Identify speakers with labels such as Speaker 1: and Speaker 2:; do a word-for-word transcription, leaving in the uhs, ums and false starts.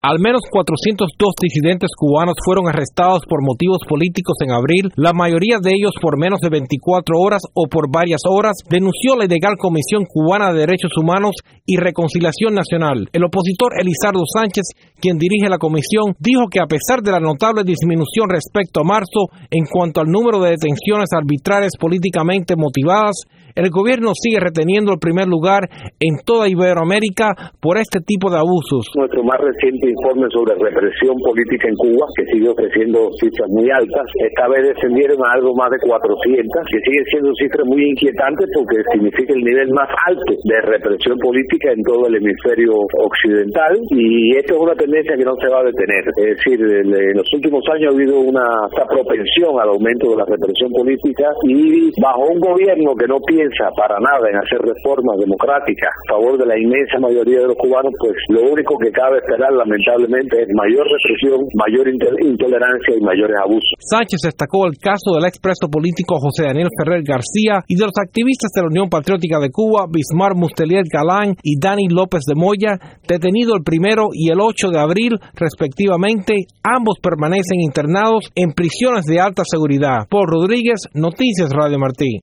Speaker 1: Al menos cuatrocientos dos disidentes cubanos fueron arrestados por motivos políticos en abril, la mayoría de ellos por menos de veinticuatro horas o por varias horas, denunció la ilegal Comisión Cubana de Derechos Humanos y Reconciliación Nacional. El opositor Elizardo Sánchez, quien dirige la comisión, dijo que a pesar de la notable disminución respecto a marzo en cuanto al número de detenciones arbitrarias políticamente motivadas, el gobierno sigue reteniendo el primer lugar en toda Iberoamérica por este tipo de abusos.
Speaker 2: Nuestro más reciente informe sobre represión política en Cuba, que sigue ofreciendo cifras muy altas, esta vez descendieron a algo más de cuatrocientas, que sigue siendo cifras muy inquietantes porque significa el nivel más alto de represión política en todo el hemisferio occidental, y esto es una tendencia que no se va a detener. Es decir, en los últimos años ha habido una esta propensión al aumento de la represión política, y bajo un gobierno que no piensa para nada en hacer reformas democráticas a favor de la inmensa mayoría de los cubanos, pues lo único que cabe esperar lamentablemente es mayor represión, mayor intolerancia y mayores abusos.
Speaker 1: Sánchez destacó el caso del expreso político José Daniel Ferrer García y de los activistas de la Unión Patriótica de Cuba, Bismar Mustelier Galán y Dani López de Moya, detenido el primero y el ocho de abril respectivamente. Ambos permanecen internados en prisiones de alta seguridad. Paul Rodríguez, Noticias Radio Martí.